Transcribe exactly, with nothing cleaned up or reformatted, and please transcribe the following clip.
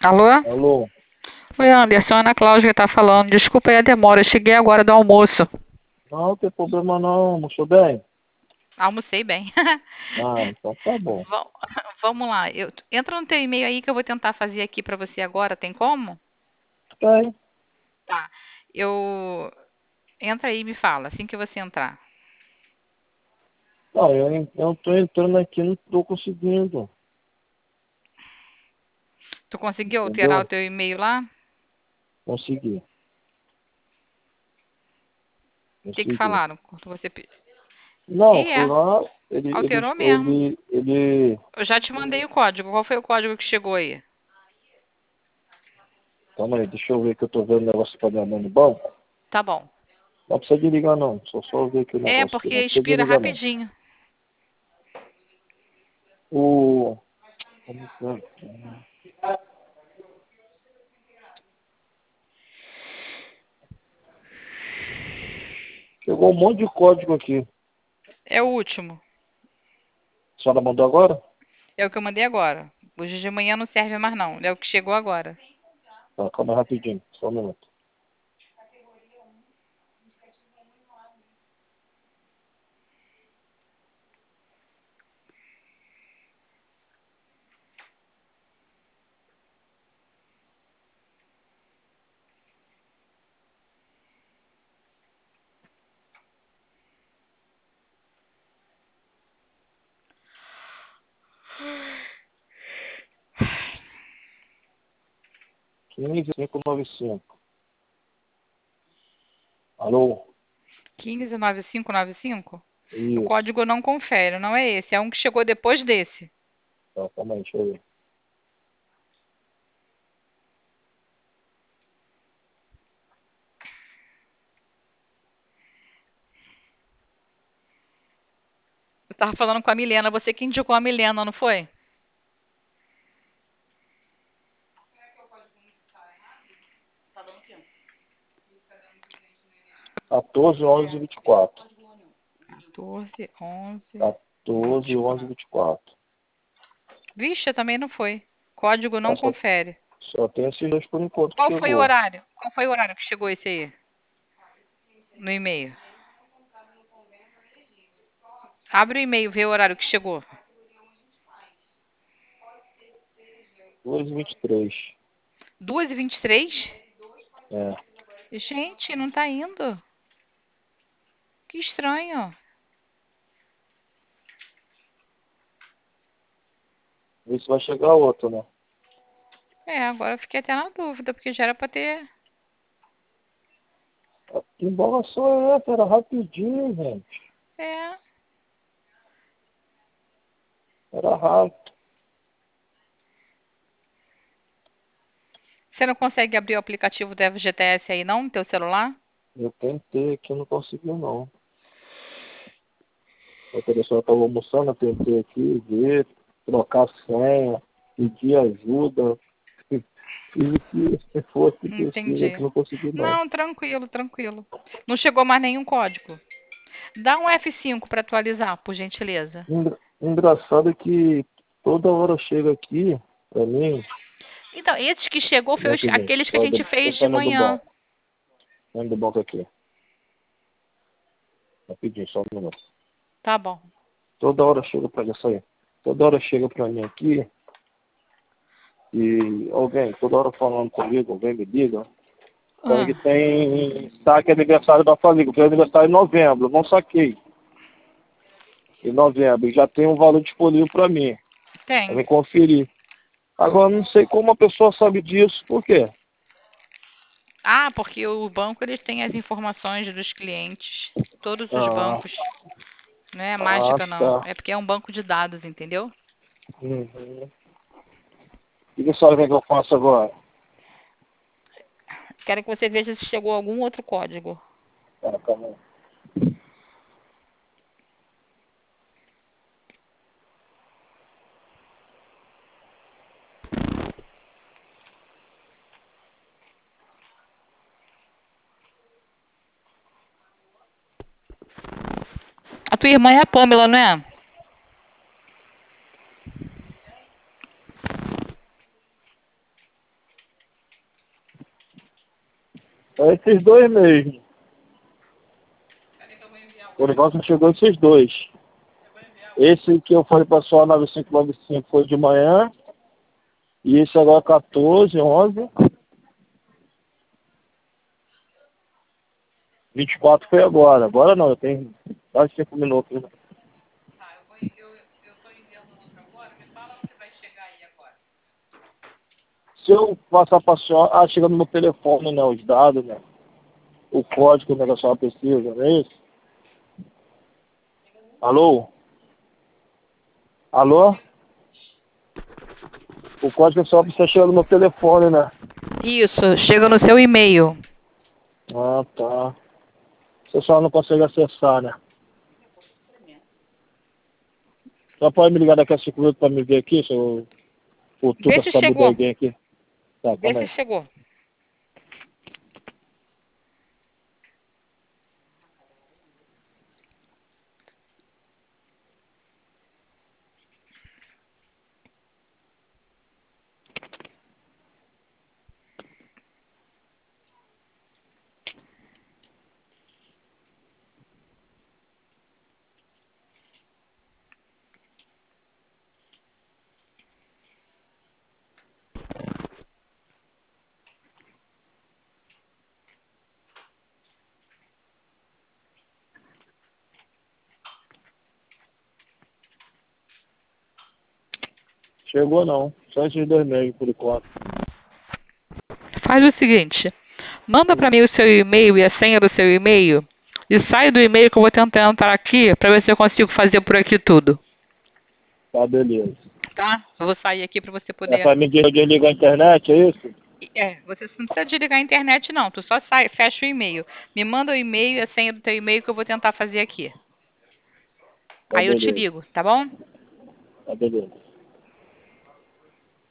Alô? Alô? Oi, Anderson, Ana Cláudia que tá falando. Desculpa aí a demora, eu cheguei agora do almoço. Não, não tem problema não, almoçou bem? Almocei bem. Ah, então tá bom. Vam- Vamos lá. Eu, entra no teu e-mail aí que eu vou tentar fazer aqui pra você agora. Tem como? Bem, Tá. Eu entra aí e me fala assim que você entrar. não, eu, en- eu tô entrando aqui, não tô conseguindo, Tu conseguiu alterar o entendeu? teu e-mail lá? Consegui, O que que consegui. falaram? Quando você pe- Não, E fui é, lá, ele, ele, alterou mesmo. ele, ele, Eu já te mandei o código. Qual foi o código que chegou aí? calma aí, deixa eu ver que eu tô vendo o negócio pra minha mãe no banco. Tá bom. Não precisa de ligar não, só só ver aqui o É negócio aqui, porque não precisa de expira ligar não. rapidinho. O, como que é? Chegou um monte de código aqui. A É o último. senhora mandou agora? É o que eu mandei agora. Hoje de manhã não serve mais não. É o que chegou agora. Tá, calma aí rapidinho, só um minuto. quinze mil quinhentos e noventa e cinco. Alô? quinze nove cinco nove cinco? O Isso. código não confere, não é esse. É um que chegou depois desse. Tá, calma aí, deixa eu ver. Eu tava falando com a Milena. Você que indicou a Milena, não foi? quatorze, onze, vinte e quatro. quatorze, onze, quatorze, onze, vinte e quatro. vinte e quatro. Vixe, também não foi. Código Ah, não só, confere. só tem esses dois por enquanto que Qual foi o chegou. horário? Qual foi o horário que chegou esse aí? No e-mail. Abre o e-mail, vê o horário que chegou. duas e vinte e três. duas e vinte e três? É. Gente, não tá indo. Que estranho. Vê se vai chegar outro, né? É, agora eu fiquei até na dúvida, porque já era pra ter. Ah, que embolação é essa? Era rapidinho, gente. É. Era rápido. Você não consegue abrir o aplicativo do F G T S aí não, no teu celular? Eu tentei aqui, não conseguiu não. A pessoa estava almoçando, eu tentei aqui ver, trocar senha, pedir ajuda. Fiz o que se fosse possível, que Entendi. não consegui não. Não, tranquilo, tranquilo. Não chegou mais nenhum código. Dá um F cinco para atualizar, por gentileza. Engra- Engraçado é que toda hora chega aqui, pra mim, Então, esses que chegou foi os- rapidinho, aqueles que a só gente do, tô fez de saindo do manhã. banco, saindo do banco aqui, rapidinho, só um minuto. Tá bom. Toda hora chega pra isso aí. Toda hora chega pra mim aqui e alguém, toda hora falando comigo, alguém me liga, falando que Ah, tem saque aniversário da família, que é aniversário em novembro, eu não saquei em novembro, e já tem um valor disponível pra mim, pra tem. me conferir. Agora não sei como a pessoa sabe disso, por quê? Ah, porque o banco eles têm as informações dos clientes. Todos os Ah, bancos. Não é ah, mágica, não. tá. É porque é um banco de dados, entendeu? Uhum. E que senhora quer que eu faça agora? Quero que você veja se chegou algum outro código. Pera, calma aí. A tua irmã é a Pamela, não é? É esses dois mesmo. Por enquanto chegou esses dois. Esse que eu falei para só nove cinco nove cinco foi de manhã. E esse agora quatorze, onze. vinte e quatro foi agora. Agora não, eu tenho quase cinco minutos. Né? Tá, eu vou, eu, eu tô enviando outro agora. Me fala o que vai chegar aí agora. Se eu passar para a senhora, ah, chega no meu telefone, né, os dados, né, o código né, que a senhora precisa, não é isso? Alô? Alô? O código que a senhora precisa chegar no meu telefone, né? Isso, chega no seu e-mail. Ah, tá. Se a senhora não consegue acessar, né? Só pode me ligar daqui a cinco minutos para me ver aqui, se eu for tu Vê para se saber de chegou. alguém aqui. Tá, Vê calma se aí. chegou. Chegou não. Só esses dois meses por enquanto. Faz o seguinte. Manda para mim o seu e-mail e a senha do seu e-mail. E sai do e-mail que eu vou tentar entrar aqui para ver se eu consigo fazer por aqui tudo. Tá, beleza. Tá? Eu vou sair aqui para você É poder. para me desligar a internet, é isso? É, você não precisa desligar a internet, não. Tu só sai, fecha o e-mail. Me manda o e-mail e a senha do teu e-mail que eu vou tentar fazer aqui. Tá, Aí eu te beleza. ligo, tá bom? Tá, beleza.